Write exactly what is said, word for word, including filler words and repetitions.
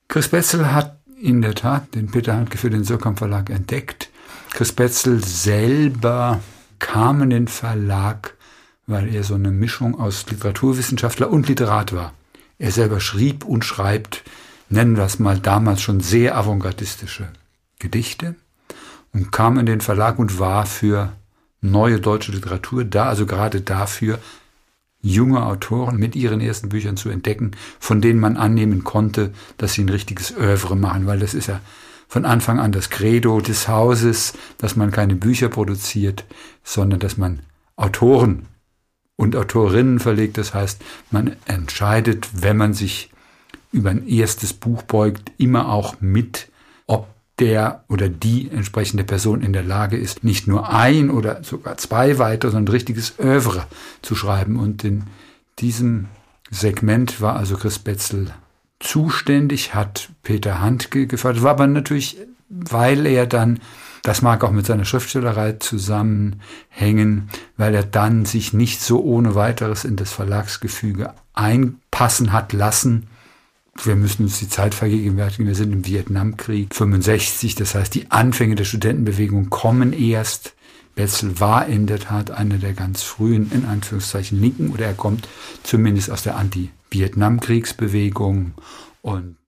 Chris Betzel hat in der Tat den Peter Handke für den Suhrkamp Verlag entdeckt. Chris Betzel selber kam in den Verlag, weil er so eine Mischung aus Literaturwissenschaftler und Literat war. Er selber schrieb und schreibt, nennen wir es mal damals schon sehr avantgardistische Gedichte und kam in den Verlag und war für neue deutsche Literatur da, also gerade dafür, junge Autoren mit ihren ersten Büchern zu entdecken, von denen man annehmen konnte, dass sie ein richtiges Œuvre machen, weil das ist ja von Anfang an das Credo des Hauses, dass man keine Bücher produziert, sondern dass man Autoren und Autorinnen verlegt. Das heißt, man entscheidet, wenn man sich über ein erstes Buch beugt, immer auch mit, ob der oder die entsprechende Person in der Lage ist, nicht nur ein oder sogar zwei weitere, sondern ein richtiges Œuvre zu schreiben. Und in diesem Segment war also Chris Betzel zuständig, hat Peter Handke gefördert, war aber natürlich, weil er dann, das mag auch mit seiner Schriftstellerei zusammenhängen, weil er dann sich nicht so ohne weiteres in das Verlagsgefüge einpassen hat lassen. Wir müssen uns die Zeit vergegenwärtigen, wir sind im Vietnamkrieg fünfundsechzig, das heißt, die Anfänge der Studentenbewegung kommen erst. Betzel war in der Tat einer der ganz frühen, in Anführungszeichen, Linken, oder er kommt zumindest aus der Anti-Vietnamkriegsbewegung und